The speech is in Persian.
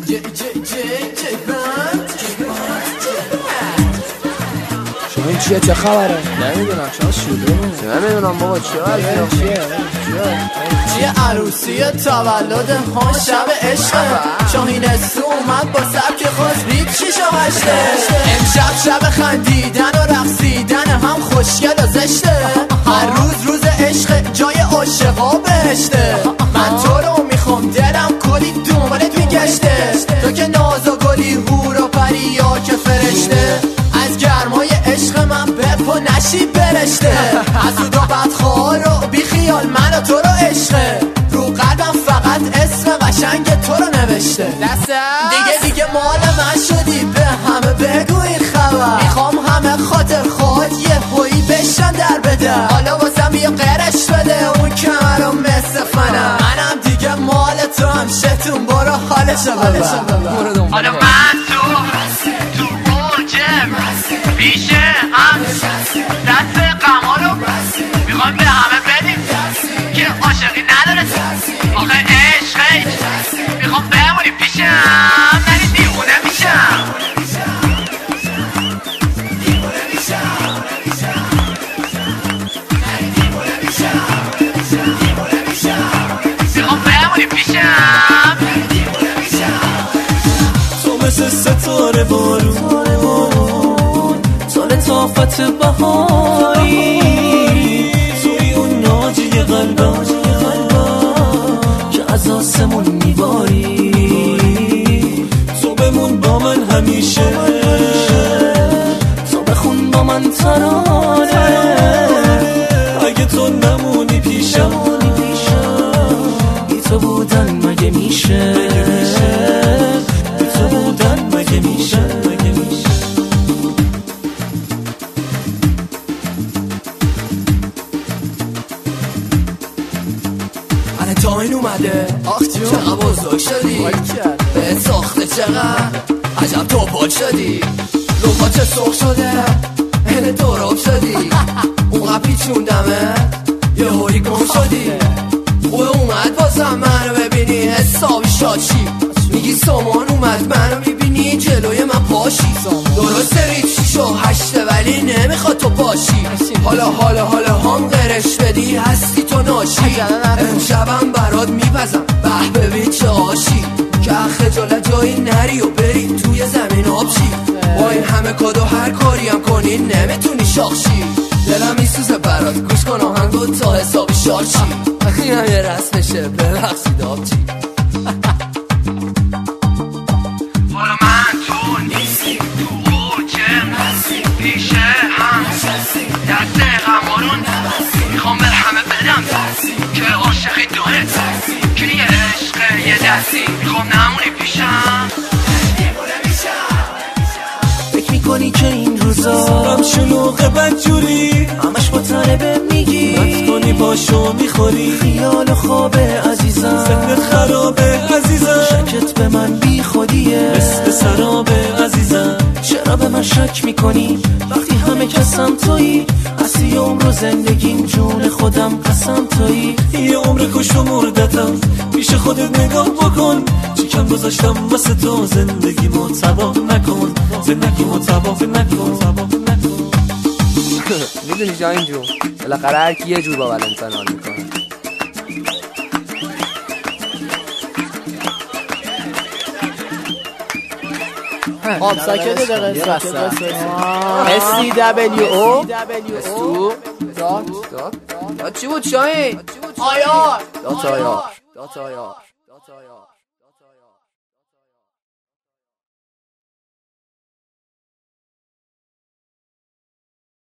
شما این چیه؟ چه خبره؟ نمیدونم چرا شروع نمیدونم بابا چیه عروسی تولد ها شب عشق شاهین استو اومد با سبک خود رید شیش و هشته امشب شب خندیدن و رقصیدن هم خوشگل و زشته هر روز عشق جای عاشقا بهشته من تو رو میخوام دلم کلی دنبالت میگشته تو که ناز و گلی هور و پری یا که فرشته از گرمای عشق من بپا نشی برشته حسود و بدخوار و بی خیال من و تو رو عشقه رو قلبم فقط اسم قشنگ تو رو نوشته دیگه مال من شدی به همه بگو این خبر میخوام همه خاطر خود یه هویی بشن در بده حالا واسم یه قرش بده اون کمر رو مثل فنم منم دیگه مال تو هم شتون برو حالشو ببر حالا من تو برجم پیش هم دست قمارو میخوام به همه بدیم که عاشقی نداره آخه عشقی میخوام بمونی پیشم نری دیوونه میشم میخوام بمونی پیشم تو مثل ستاره بارون تو لطافت بهاری توی اون ناجی قلبم که از آسمون میباری تو بمون با من همیشه تو بخون با من ترانه اگه تو نمونی پیشم بی تو بودن مگه میشه بی تو بودن مگه میشه تاین اومده آخ جون چقدر بزرگ شدی به ساخته چقدر عجب تو پاک شدی لوپا چه سرخ شده هل دوراب شدی اونقدر پیچوندمه یه هوری گم شدی او اومد بازم منو ببینی حسابی شاشی میگی سامان اومد منو میبینی جلوی من پاشی درسته رید 6 و 8 ولی نمیخواد تو پاشی حالا هم قرش بدی هستی تو ناشی امشبم برات میپزم به ببین چه آشی که خجالت جایی نری و بری توی زمین آبشی با این همه کادو هر کاری هم کنی نمیتونی شاخشی دلم میسوزه برات گوش کن آهنگو تا حسابی شارچی این هم یه رسمشه ببخشید آبچی حالا من تو نیستیم تو اوجم پیش هم دست غمارون میخوام به همه بدم که عاشقی داره که یه عشق یه دستی میخوام نمونی پیشم فکر میکنی که این روزا سرم شلوغه بدجوری همش با طلبه میگی رد کنی پاشو میخوری خیال خوابه عزیزم ذهنت خرابه عزیزم شکت به من بی خودیه مثل سرابه عزیزم چرا به من شک میکنی وقتی همه کسم تویی اصلی عمر و زندگیم جون خودم قسم تویی یه عمر کش و مردتم پیش خودت نگاه بکن چیکم گذاشتم واسه تو زندگیمو تباه نکن زندگیمو تباه نکن میدونی جا اینجور بالاخره هر کی یه جور با ولنتاین حال میکنه آب ساکته دقیقه SCWO چی بود شاهین؟ آیار دات آیار